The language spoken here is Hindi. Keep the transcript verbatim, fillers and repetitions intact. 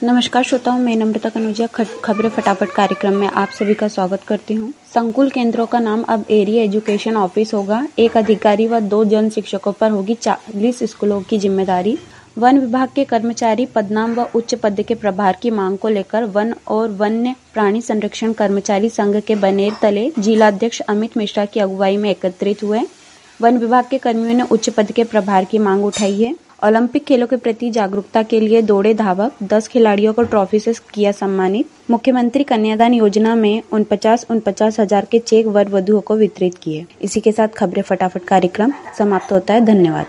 नमस्कार श्रोताओं, मैं नम्रता कनौजिया खबरें फटाफट कार्यक्रम में आप सभी का स्वागत करती हूं। संकुल केंद्रों का नाम अब एरिया एजुकेशन ऑफिस होगा। एक अधिकारी व दो जन शिक्षकों पर होगी चालीस स्कूलों की जिम्मेदारी। वन विभाग के कर्मचारी पदनाम व उच्च पद के प्रभार की मांग को लेकर वन और वन्य प्राणी संरक्षण कर्मचारी संघ के बनेर तले जिलाध्यक्ष अमित मिश्रा की अगुवाई में एकत्रित हुए। वन विभाग के कर्मियों ने उच्च पद के प्रभार की मांग उठाई है। ओलंपिक खेलों के प्रति जागरूकता के लिए दौड़े धावक दस खिलाड़ियों को ट्रॉफी से किया सम्मानित। मुख्यमंत्री कन्यादान योजना में उनपचास उनपचास हजार के चेक वर वधुओं को वितरित किए। इसी के साथ खबरें फटाफट कार्यक्रम समाप्त होता है। धन्यवाद।